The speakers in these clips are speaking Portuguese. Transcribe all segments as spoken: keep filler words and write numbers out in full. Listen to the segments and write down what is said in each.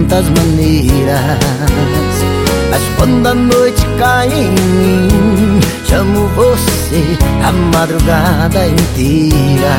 tantas maneiras, mas quando a noite cai em mim, chamo você a madrugada inteira.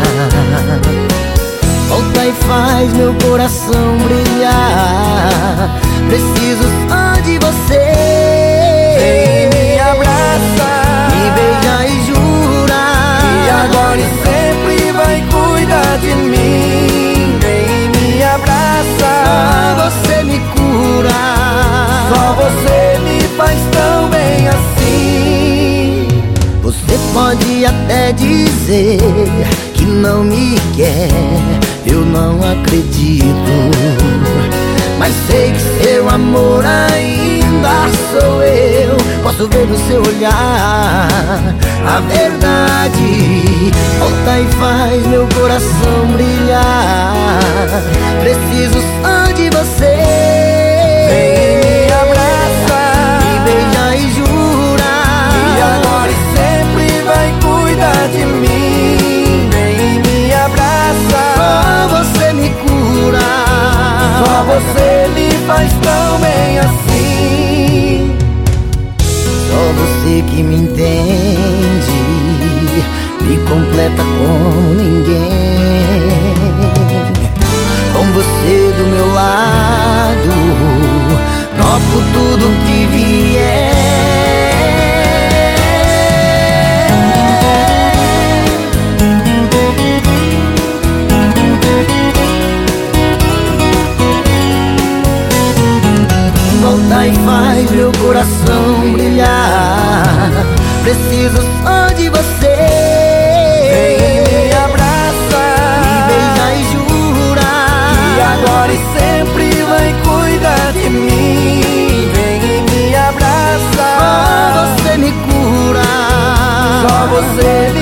Volta e faz meu coração brilhar, preciso só de você. Vem e me abraça, me beija e jura que agora e sempre vai cuidar de mim. Vem e me abraça, só você me cura, só você me faz tão bem assim. Você pode até dizer que não me quer, eu não acredito, mas sei que seu amor ainda sou eu. Posso ver no seu olhar a verdade. Volta e faz meu coração brilhar, preciso só de você. Vem e me abraça, me beija e jura que agora e sempre vai cuidar de mim. Vem e me abraça, só você me cura, só você me faz tão bem assim. só você que me entende, me completa como ninguém. Com você do meu lado, topo tudo que vier. Volta e faz meu coração brilhar, preciso só de você. Vem e me abraça, me beija e jura que agora e sempre vai cuidar de mim. Vem e me abraça, só você me cura, só você me